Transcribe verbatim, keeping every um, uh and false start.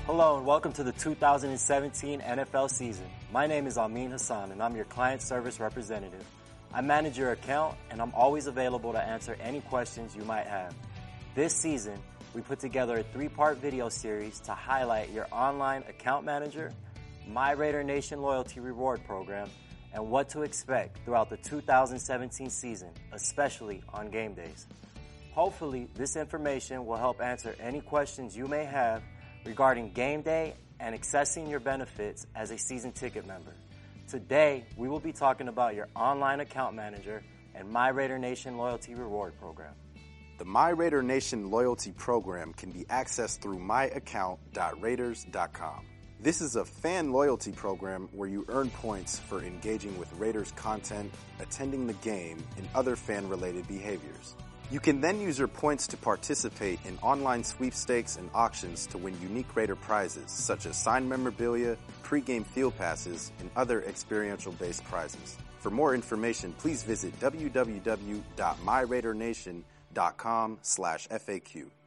Hello and welcome to the two thousand seventeen N F L season. My name is Amin Hassan and I'm your client service representative. I manage your account and I'm always available to answer any questions you might have. This season, we put together a three-part video series to highlight your online account manager, My Raider Nation loyalty reward program, and what to expect throughout the two thousand seventeen season, especially on game days. Hopefully, this information will help answer any questions you may have regarding game day and accessing your benefits as a season ticket member. Today, we will be talking about your online account manager and My Raider Nation loyalty reward program. The My Raider Nation loyalty program can be accessed through my account dot raiders dot com. This is a fan loyalty program where you earn points for engaging with Raiders content, attending the game, and other fan-related behaviors. You can then use your points to participate in online sweepstakes and auctions to win unique Raider prizes such as signed memorabilia, pregame field passes, and other experiential-based prizes. For more information, please visit w w w dot my raider nation dot com slash F A Q.